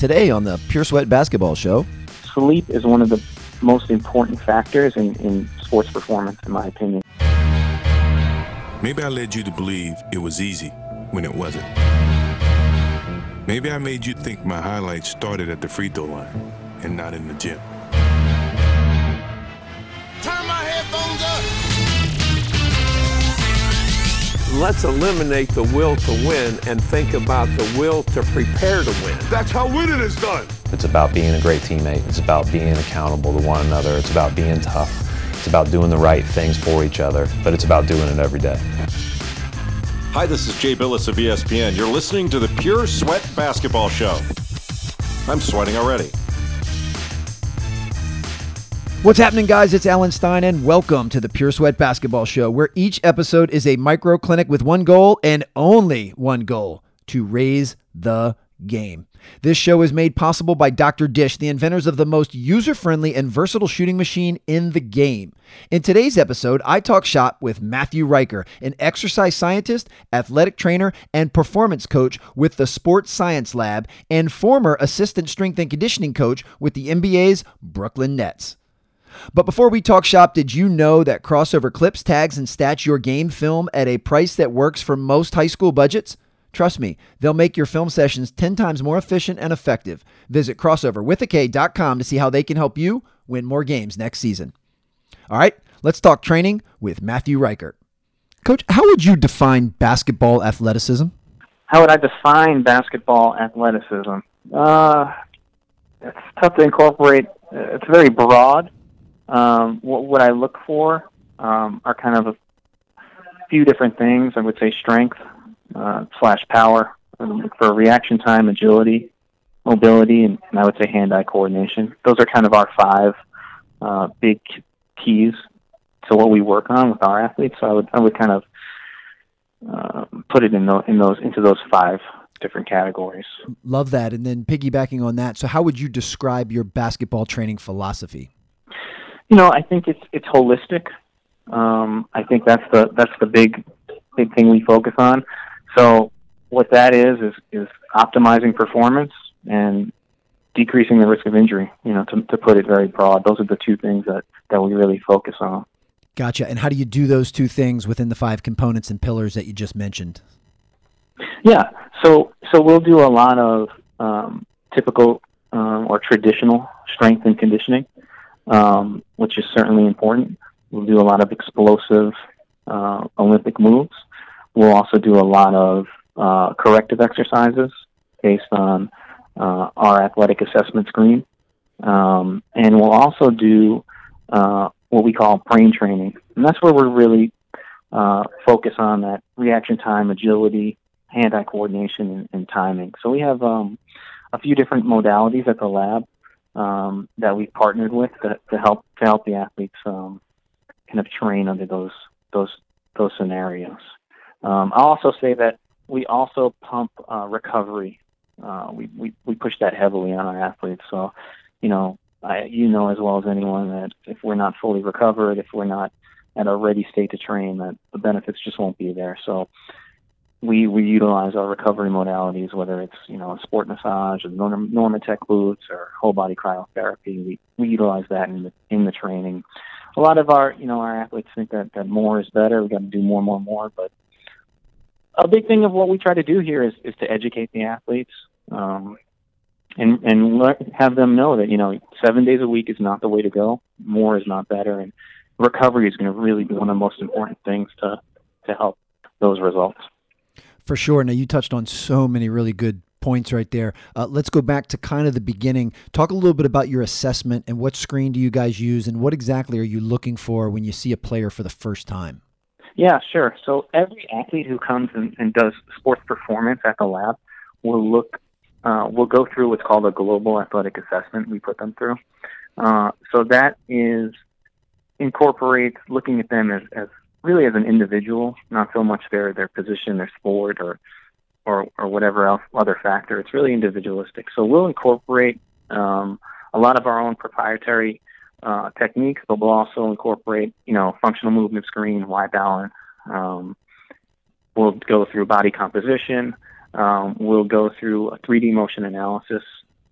Today on the Pure Sweat Basketball Show. Sleep is one of the most important factors in sports performance, in my opinion. Maybe I led you to believe it was easy when it wasn't. Maybe I made you think my highlights started at the free throw line and not in the gym. Turn my headphones up. Let's eliminate the will to win and think about the will to prepare to win. That's how winning is done. It's about being a great teammate. It's about being accountable to one another. It's about being tough. It's about doing the right things for each other, but it's about doing it every day. Hi, this is Jay Billis of ESPN. You're listening to the Pure Sweat Basketball Show. I'm sweating already. What's happening, guys? It's Alan Stein, and welcome to the Pure Sweat Basketball Show, where each episode is a micro clinic with one goal and only one goal: to raise the game. This show is made possible by Dr. Dish, the inventors of the most user-friendly and versatile shooting machine in the game. In today's episode, I talk shop with Matthew Riker, an exercise scientist, athletic trainer, and performance coach with the Sports Science Lab and former assistant strength and conditioning coach with the NBA's Brooklyn Nets. But before we talk shop, did you know that Crossover clips, tags, and stats your game film at a price that works for most high school budgets? Trust me, they'll make your film sessions 10 times more efficient and effective. Visit crossoverwithak.com to see how they can help you win more games next season. All right, let's talk training with Matthew Riker. Coach, how would you define basketball athleticism? How would I define basketball athleticism? It's tough to incorporate. It's very broad. What I look for are kind of a few different things. I would say strength / power. I look for reaction time, agility, mobility, and I would say hand-eye coordination. Those are kind of our five big keys to what we work on with our athletes. So I would kind of put it into those five different categories. Love that. And then piggybacking on that, so how would you describe your basketball training philosophy? You know, I think it's holistic. I think that's the big thing we focus on. So what that is optimizing performance and decreasing the risk of injury. You know, to put it very broad, those are the two things that we really focus on. Gotcha. And how do you do those two things within the five components and pillars that you just mentioned? Yeah. So we'll do a lot of typical or traditional strength and conditioning, which is certainly important. We'll do a lot of explosive Olympic moves. We'll also do a lot of corrective exercises based on our athletic assessment screen. And we'll also do what we call brain training. And that's where we're really focus on that reaction time, agility, hand-eye coordination, and timing. So we have a few different modalities at the lab that we've partnered with to help the athletes kind of train under those scenarios. I'll also say that we also pump recovery. We push that heavily on our athletes. So, you know as well as anyone that if we're not fully recovered, if we're not at a ready state to train, that the benefits just won't be there. So we utilize our recovery modalities, whether it's a sport massage or Normatec boots or whole body cryotherapy. We utilize that in the training. A lot of our athletes think that more is better. We got to do more, but a big thing of what we try to do here is to educate the athletes and have them know that 7 days a week is not the way to go. More is not better, and recovery is going to really be one of the most important things to help those results. For sure. Now, you touched on so many really good points right there. Let's go back to kind of the beginning. Talk a little bit about your assessment and what screen do you guys use, and what exactly are you looking for when you see a player for the first time? Yeah, sure. So every athlete who comes and does sports performance at the lab will go through what's called a global athletic assessment we put them through. So that incorporates looking at them as really as an individual, not so much their position, their sport, or whatever else, other factor. It's really individualistic. So we'll incorporate a lot of our own proprietary techniques, but we'll also incorporate, functional movement screen, Y balance. We'll go through body composition. We'll go through a 3D motion analysis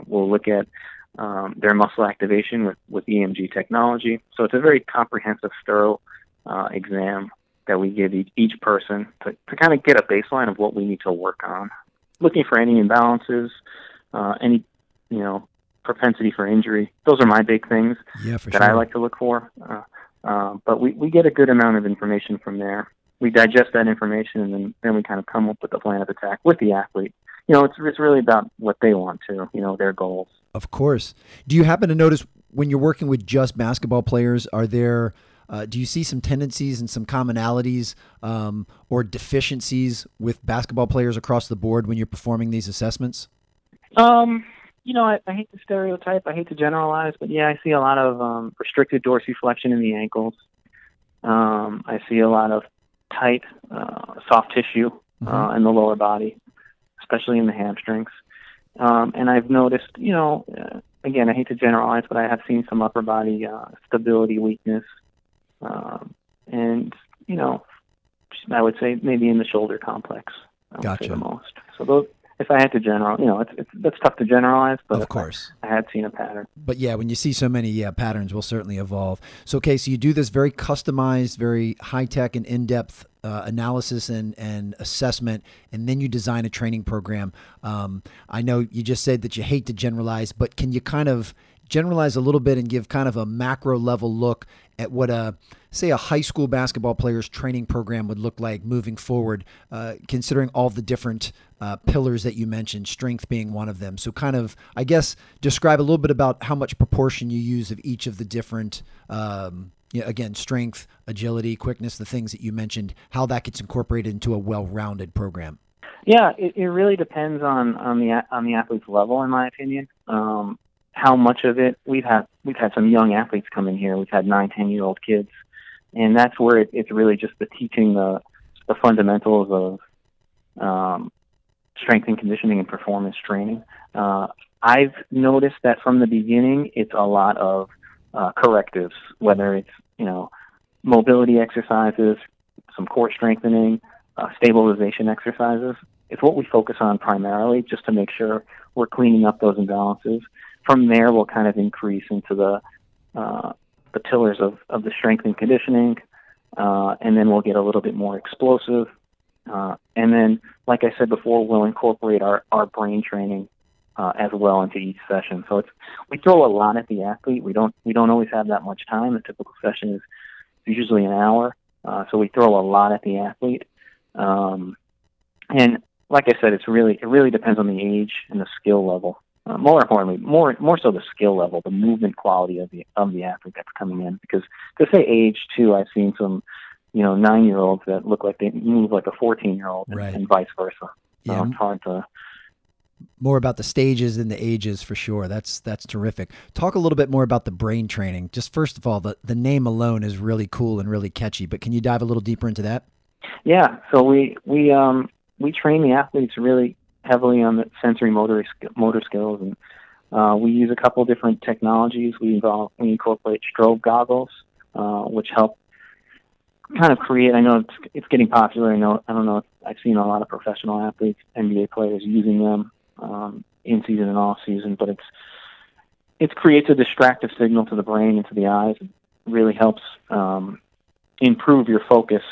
We'll look at their muscle activation with EMG technology. So it's a very comprehensive, thorough exam that we give each person to kind of get a baseline of what we need to work on. Looking for any imbalances, any, propensity for injury. Those are my big things I like to look for. But we get a good amount of information from there. We digest that information, and then we kind of come up with a plan of attack with the athlete. It's really about what they want to, their goals. Of course. Do you happen to notice when you're working with just basketball players, do you see some tendencies and some commonalities or deficiencies with basketball players across the board when you're performing these assessments? I hate to stereotype. I hate to generalize, but yeah, I see a lot of restricted dorsiflexion in the ankles. I see a lot of tight, soft tissue in the lower body, especially in the hamstrings. And I've noticed, again, I hate to generalize, but I have seen some upper body stability weakness. And, I would say maybe in the shoulder complex. Gotcha. The most. So those, if I had to that's tough to generalize, but of course I had seen a pattern. But yeah, when you see so many patterns will certainly evolve. So, okay, so you do this very customized, very high-tech and in-depth analysis and assessment, and then you design a training program. I know you just said that you hate to generalize, but can you kind of generalize a little bit and give kind of a macro level look at what a high school basketball player's training program would look like moving forward, considering all the different pillars that you mentioned, strength being one of them. So kind of, I guess, describe a little bit about how much proportion you use of each of the different, again, strength, agility, quickness, the things that you mentioned, how that gets incorporated into a well-rounded program. Yeah, it really depends on the athlete's level, in my opinion. How much of it we've had some young athletes come in here. We've had 9-10-year-old kids, and that's where it's really just the teaching the fundamentals of strength and conditioning and performance training. I've noticed that from the beginning, it's a lot of correctives, whether it's mobility exercises, some core strengthening, stabilization exercises. It's what we focus on primarily, just to make sure we're cleaning up those imbalances. From there, we'll kind of increase into the pillars of the strength and conditioning, and then we'll get a little bit more explosive. And then, like I said before, we'll incorporate our brain training as well into each session. So we throw a lot at the athlete. We don't always have that much time. A typical session is usually an hour, so we throw a lot at the athlete. And like I said, it really depends on the age and the skill level. More importantly, more so the skill level, the movement quality of the athlete that's coming in. Because to say age too, I've seen some 9-year-olds that look like they move like a 14-year-old, right, and vice versa. Yeah. It's hard to. More about the stages than the ages, for sure. That's terrific. Talk a little bit more about the brain training. Just first of all, the name alone is really cool and really catchy. But can you dive a little deeper into that? Yeah. So we train the athletes really heavily on the sensory motor skills, and we use a couple different technologies. We incorporate strobe goggles, which help kind of create. I know it's getting popular. I don't know. I've seen a lot of professional athletes, NBA players, using them in season and off season. But it creates a distractive signal to the brain and to the eyes. It really helps improve your focus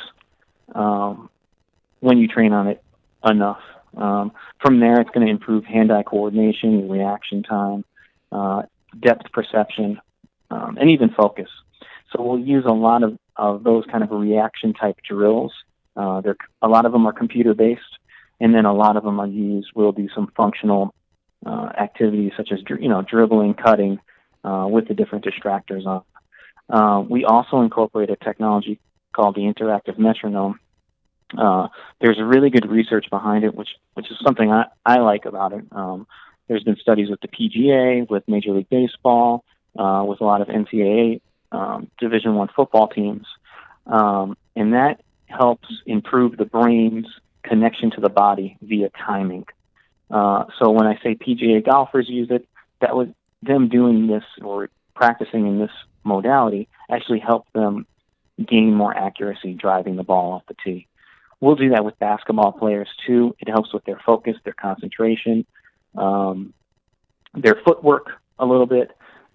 when you train on it enough. From there, it's going to improve hand-eye coordination, reaction time, depth perception, and even focus. So we'll use a lot of those kind of reaction-type drills. A lot of them are computer-based, and then a lot of them we'll do some functional activities such as dribbling, cutting, with the different distractors on. We also incorporate a technology called the interactive metronome. There's really good research behind it, which is something I like about it. There's been studies with the PGA, with Major League Baseball, with a lot of NCAA Division I football teams, and that helps improve the brain's connection to the body via timing. So when I say PGA golfers use it, that was them doing this or practicing in this modality actually helped them gain more accuracy driving the ball off the tee. We'll do that with basketball players too. It helps with their focus, their concentration. their footwork a little bit,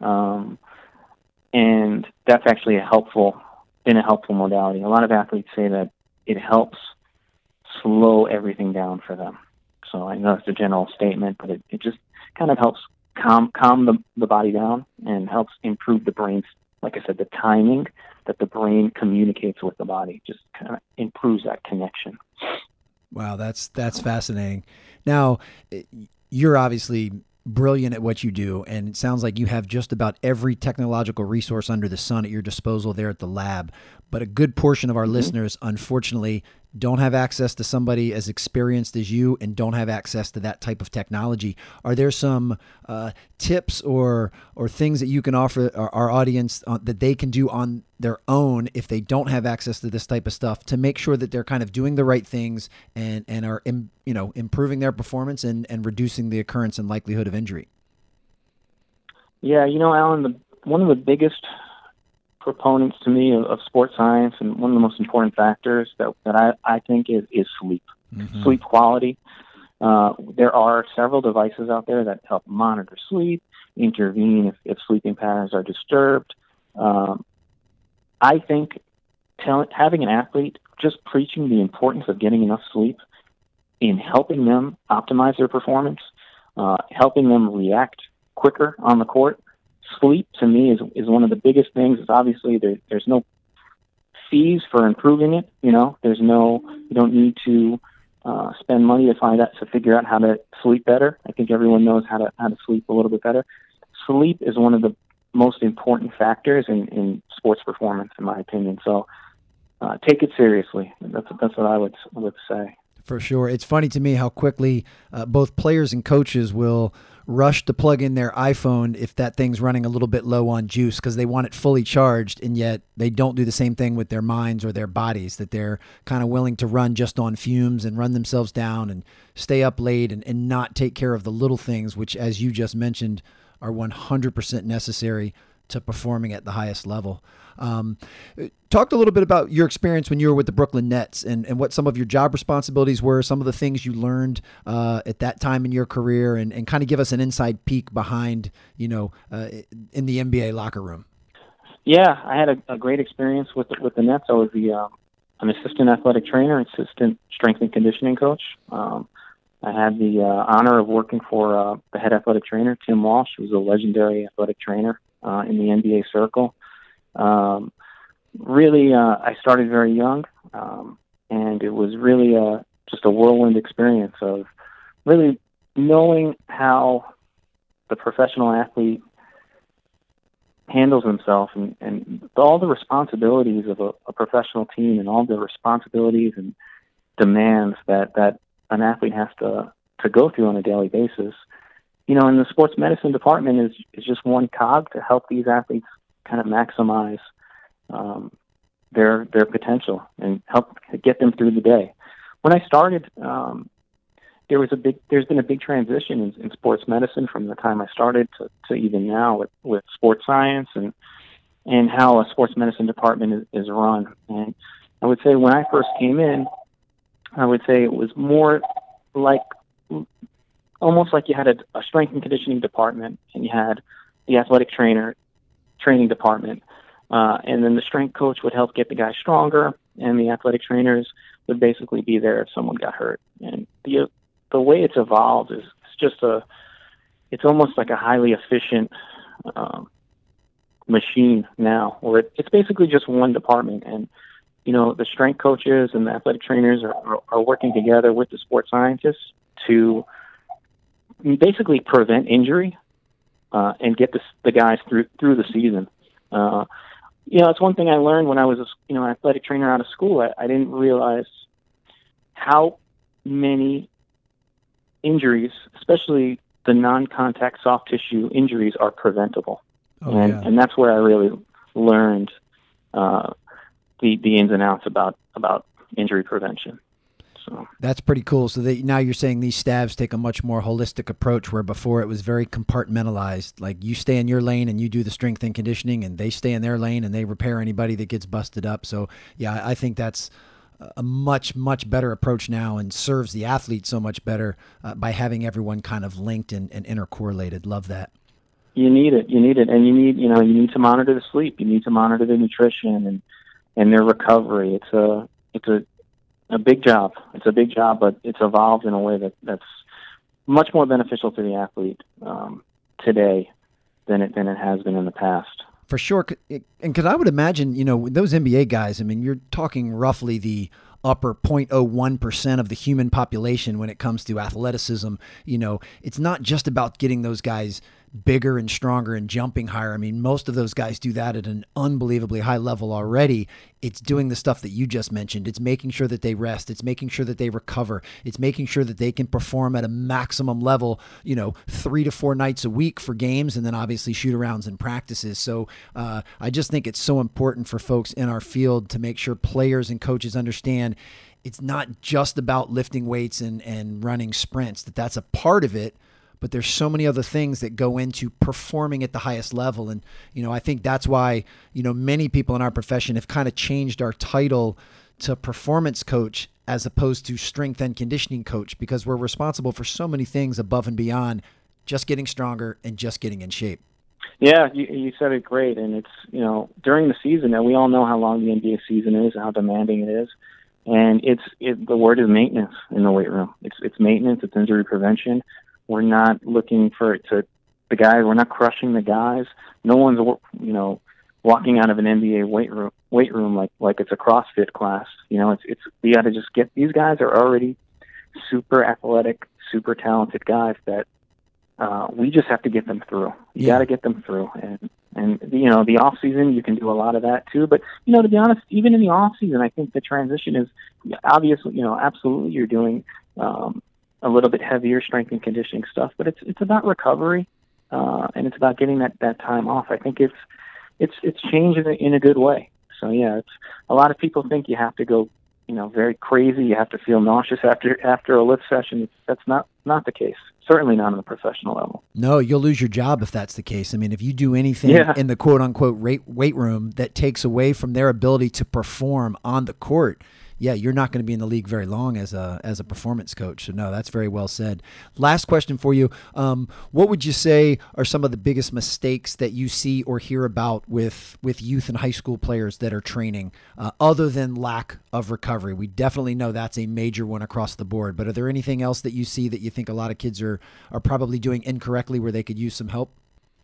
and that's actually been a helpful modality. A lot of athletes say that it helps slow everything down for them. So I know it's a general statement, but it just kind of helps calm the body down and helps improve the brain's, like I said, the timing that the brain communicates with the body, just kind of improves that connection. Wow, that's fascinating. Now, you're obviously brilliant at what you do, and it sounds like you have just about every technological resource under the sun at your disposal there at the lab. But a good portion of our listeners, unfortunately, don't have access to somebody as experienced as you and don't have access to that type of technology. Are there some tips or things that you can offer our audience that they can do on their own if they don't have access to this type of stuff to make sure that they're kind of doing the right things and are improving their performance and reducing the occurrence and likelihood of injury? Yeah, Alan, one of the biggest proponents to me of sports science, and one of the most important factors that I think is sleep, sleep quality. There are several devices out there that help monitor sleep, intervene if sleeping patterns are disturbed. I think having an athlete just preaching the importance of getting enough sleep in helping them optimize their performance, helping them react quicker on the court. Sleep to me is one of the biggest things. Is obviously there's no fees for improving it. You don't need to spend money to figure out how to sleep better. I think everyone knows how to sleep a little bit better. Sleep is one of the most important factors in sports performance, in my opinion. So take it seriously. That's what I would say. For sure. It's funny to me how quickly both players and coaches will rush to plug in their iPhone if that thing's running a little bit low on juice because they want it fully charged, and yet they don't do the same thing with their minds or their bodies, that they're kind of willing to run just on fumes and run themselves down and stay up late and not take care of the little things, which, as you just mentioned, are 100% necessary to performing at the highest level. Talked a little bit about your experience when you were with the Brooklyn Nets and what some of your job responsibilities were, some of the things you learned at that time in your career, and kind of give us an inside peek behind, in the NBA locker room. Yeah, I had a great experience with the Nets. I was an assistant athletic trainer, assistant strength and conditioning coach. I had the honor of working for the head athletic trainer, Tim Walsh, who was a legendary athletic trainer in the NBA circle. I started very young, and it was really just a whirlwind experience of really knowing how the professional athlete handles himself and all the responsibilities of a professional team and all the responsibilities and demands that an athlete has to go through on a daily basis. And the sports medicine department is just one cog to help these athletes kind of maximize their potential and help get them through the day. When I started, there's been a big transition in sports medicine from the time I started to even now with sports science and how a sports medicine department is run. And I would say when I first came in, I would say it was more like almost like you had a strength and conditioning department and you had the athletic training department. And then the strength coach would help get the guy stronger, and the athletic trainers would basically be there if someone got hurt. And the way it's evolved is it's almost like a highly efficient machine now, where it's basically just one department. And, the strength coaches and the athletic trainers are working together with the sports scientists to basically prevent injury and get the guys through the season. It's one thing I learned when I was an athletic trainer out of school. I didn't realize how many injuries, especially the non-contact soft tissue injuries, are preventable. And that's where I really learned the ins and outs about injury prevention. So that's pretty cool. So now you're saying these staffs take a much more holistic approach, where before it was very compartmentalized. Like you stay in your lane and you do the strength and conditioning, and they stay in their lane and they repair anybody that gets busted up. So yeah, I think that's a much, much better approach now and serves the athlete so much better by having everyone kind of linked and intercorrelated. Love that. You need it. And you need to monitor the sleep. You need to monitor the nutrition and their recovery. It's a big job. It's a big job, but it's evolved in a way that's much more beneficial to the athlete today than it has been in the past. For sure. And because I would imagine, those NBA guys, I mean, you're talking roughly the upper 0.01% of the human population when it comes to athleticism. It's not just about getting those guys bigger and stronger and jumping higher. I mean, most of those guys do that at an unbelievably high level already. It's doing the stuff that you just mentioned. It's making sure that they rest. It's making sure that they recover. It's making sure that they can perform at a maximum level, 3 to 4 nights a week for games, and then obviously shoot-arounds and practices. So I just think it's so important for folks in our field to make sure players and coaches understand it's not just about lifting weights and running sprints, that's a part of it. But there's so many other things that go into performing at the highest level. And, I think that's why, many people in our profession have kind of changed our title to performance coach as opposed to strength and conditioning coach, because we're responsible for so many things above and beyond just getting stronger and just getting in shape. Yeah, you said it great. And it's, during the season, and we all know how long the NBA season is, how demanding it is. And the word is maintenance in the weight room. It's maintenance, it's injury prevention. We're not looking for the guys. We're not crushing the guys. No one's, walking out of an NBA weight room like it's a CrossFit class. We got to just get, these guys are already super athletic, super talented guys that we just have to get them through. You got to get them through. And the off season, you can do a lot of that too. But, to be honest, even in the off season, I think the transition is obviously, absolutely you're doing, a little bit heavier strength and conditioning stuff, but it's about recovery, and it's about getting that time off. I think it's changed in a good way. So yeah, it's a lot of people think you have to go, very crazy. You have to feel nauseous after a lift session. That's not the case. Certainly not on the professional level. No, you'll lose your job if that's the case. I mean, if you do anything in the quote unquote weight room that takes away from their ability to perform on the court, you're not going to be in the league very long as a performance coach. So no, that's very well said. Last question for you. What would you say are some of the biggest mistakes that you see or hear about with youth and high school players that are training, other than lack of recovery? We definitely know that's a major one across the board, but are there anything else that you see that you think a lot of kids are probably doing incorrectly where they could use some help?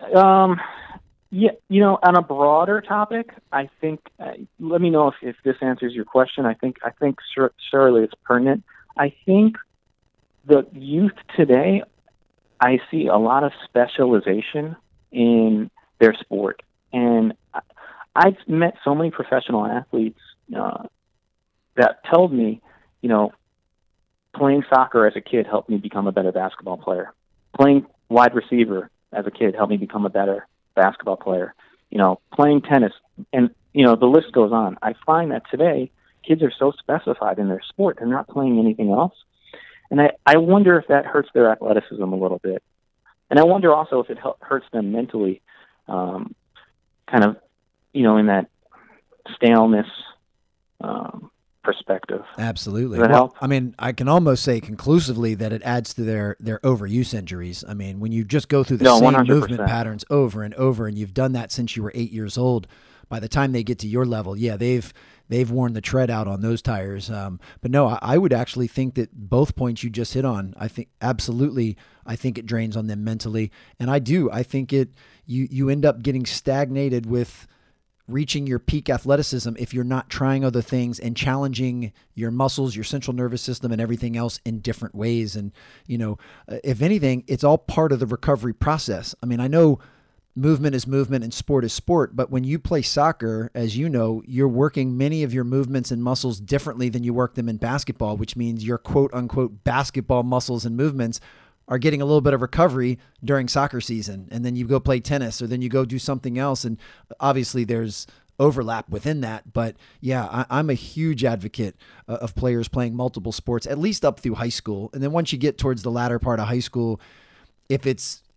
Yeah, on a broader topic, I think, let me know if this answers your question. I think surely it's pertinent. I think the youth today, I see a lot of specialization in their sport. And I've met so many professional athletes that told me, playing soccer as a kid helped me become a better basketball player. Playing wide receiver as a kid helped me become a better basketball player, playing tennis, and, the list goes on. I find that today kids are so specified in their sport, they're not playing anything else. And I wonder if that hurts their athleticism a little bit. And I wonder also if it hurts them mentally, kind of, in that staleness, perspective. Absolutely. Does that help? I mean, I can almost say conclusively that it adds to their overuse injuries. I mean, when you just go through the same 100%. movement patterns over and over, and you've done that since you were 8 years old, by the time they get to your level, they've worn the tread out on those tires. But no, I would actually think that both points you just hit on, I think absolutely, I think it drains on them mentally. And I think you end up getting stagnated with reaching your peak athleticism if you're not trying other things and challenging your muscles, your central nervous system, and everything else in different ways. And, if anything, it's all part of the recovery process. I mean, I know movement is movement and sport is sport, but when you play soccer, as you know, you're working many of your movements and muscles differently than you work them in basketball, which means your quote unquote basketball muscles and movements are getting a little bit of recovery during soccer season. And then you go play tennis, or then you go do something else. And obviously there's overlap within that. But yeah, I'm a huge advocate of players playing multiple sports, at least up through high school. And then once you get towards the latter part of high school, if it's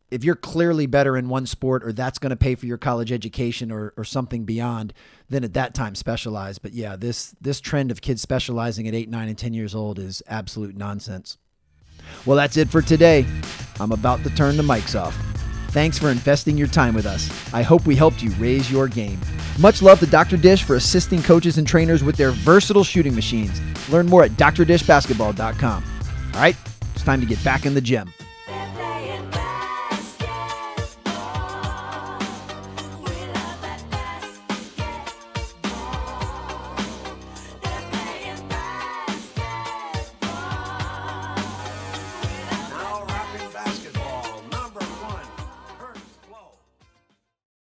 if you're clearly better in one sport, or that's going to pay for your college education or something beyond, then at that time specialize. But yeah, this trend of kids specializing at 8, 9, and 10 years old is absolute nonsense. Well, that's it for today. I'm about to turn the mics off. Thanks for investing your time with us. I hope we helped you raise your game. Much love to Dr. Dish for assisting coaches and trainers with their versatile shooting machines. Learn more at drdishbasketball.com. All right, it's time to get back in the gym.